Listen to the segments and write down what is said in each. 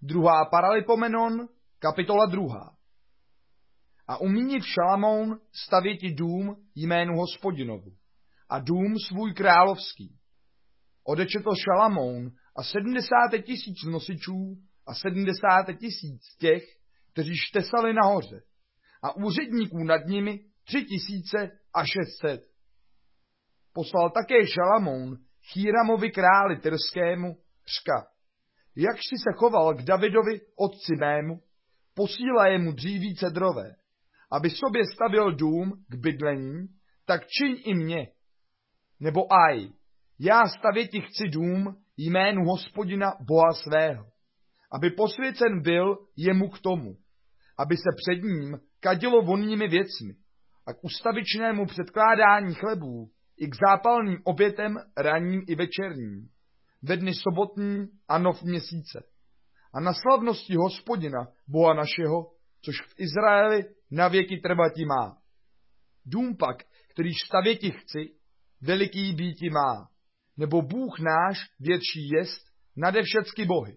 2. Paralipomenon, kapitola 2. A umínit Šalamoun stavěti dům jménu Hospodinovu a dům svůj královský. Odečetl Šalamoun a 70 000 nosičů a 70 000 těch, kteří štesali nahoře, a úředníků nad nimi 3600. Poslal také Šalamoun Chýramovi králi tyrskému, řka: Jak jsi se choval k Davidovi otci mému, posílá mu dříví cedrové, aby sobě stavěl dům k bydlení, tak čiň i mě. Nebo aj, já stavěti chci dům jménu Hospodina Boha svého, aby posvěcen byl jemu k tomu, aby se před ním kadilo vonnými věcmi a k ustavičnému předkládání chlebů i k zápalným obětem ranním i večerním, ve dny sobotní a nov měsíce. A na slavnosti Hospodina, Boha našeho, což v Izraeli na věky trvati má. Dům pak, kterýž stavěti chci, veliký býti má, nebo Bůh náš větší jest nade všecky bohy.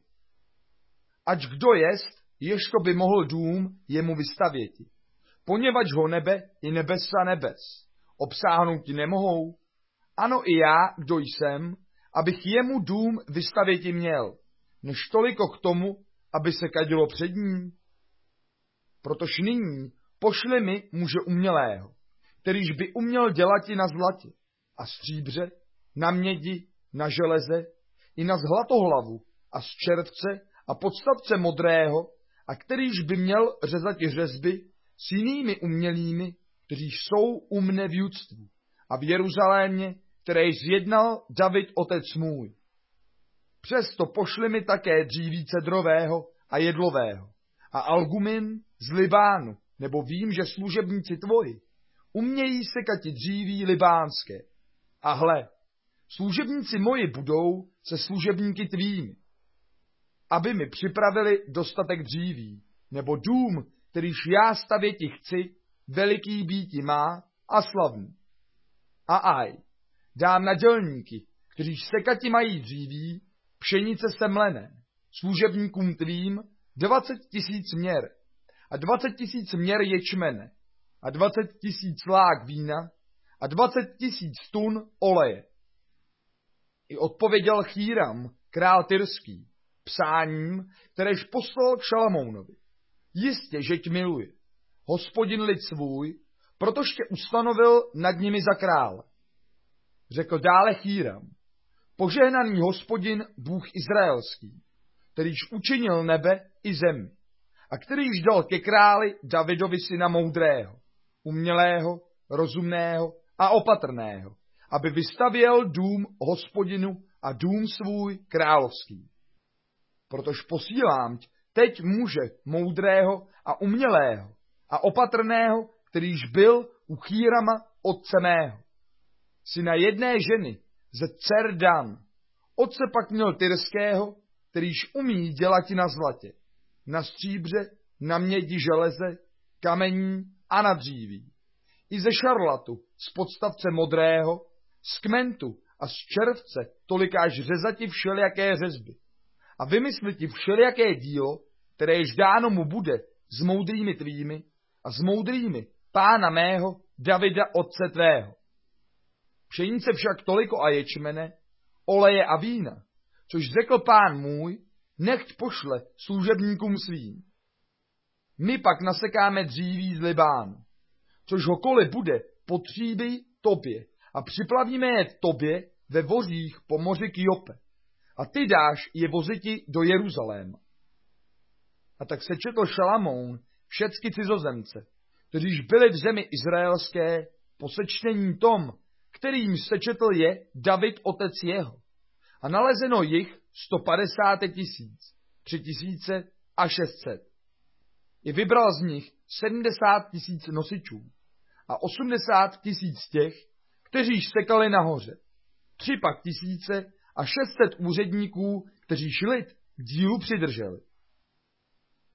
Ač kdo jest, ježto by mohl dům jemu vystavěti, poněvadž ho nebe i nebesa nebes obsáhnouti nemohou. Ano i já, kdo jsem, abych jemu dům vystavěti měl, než toliko k tomu, aby se kadilo před ním. Protož nyní pošli mi muže umělého, kterýž by uměl dělati na zlatě a stříbře, na mědi, na železe, i na zlatohlavu a z červce a podstavce modrého, a kterýž by měl řezati řezby s jinými umělými, kteří jsou u mne v judstvu a v Jeruzalémě, které zjednal David otec můj. Přesto pošli mi také dříví cedrového a jedlového a algumin z Libánu, nebo vím, že služebníci tvoji umějí sekati dříví libánské. A hle, služebníci moji budou se služebníky tvými, aby mi připravili dostatek dříví, nebo dům, kterýž já stavěti chci, veliký býti má a slavný. A aj, dám na dělníky, kteří sekati mají dříví, pšenice semlené, služebníkům tvým 20 000 měr a 20 000 měr ječmene a 20 000 lák vína a 20 000 tun oleje. I odpověděl Chýram, král tyrský, psáním, kteréž poslal k Šalamounovi. Jistě, že tě miluje, Hospodin lid svůj, protože tě ustanovil nad nimi za krále. Řekl dále Chýram: Požehnaný Hospodin, Bůh izraelský, kterýž učinil nebe i zemi, a kterýž dal ke králi Davidovi syna moudrého, umělého, rozumného a opatrného, aby vystavěl dům Hospodinu a dům svůj královský. Protož posílám teď muže moudrého a umělého a opatrného, kterýž byl u Chýrama otce mého, syna jedné ženy ze dcer Dan. Otce pak měl tyrského, kterýž umí dělati na zlatě, na stříbře, na mědi, železe, kamení a na dříví. I ze šarlatu, z podstavce modrého, z kmentu a z červce tolikáž řezati všelijaké řezby. A vymysliti všelijaké dílo, kteréž dáno mu bude s moudrými tvými a s moudrými pána mého Davida otce tvého. Pšenice však toliko a ječmene, oleje a vína, což řekl pán můj, nechť pošle služebníkům svým. My pak nasekáme dříví z Libánu, což hokoliv bude, potříbí tobě a připlavíme je tobě ve vozích po moři k Jope. A ty dáš je voziti do Jeruzaléma. A tak sečetl Šalamoun všecky cizozemce, kteříž byli v zemi izraelské, po sečtení tom, kterým sečetl je David otec jeho. A nalezeno jich 150 000, 3600. I vybral z nich 70 000 nosičů a 80 000 těch, kteří sekali nahoře, 3 pak tisíce a 600 úředníků, kteří lid k dílu přidrželi.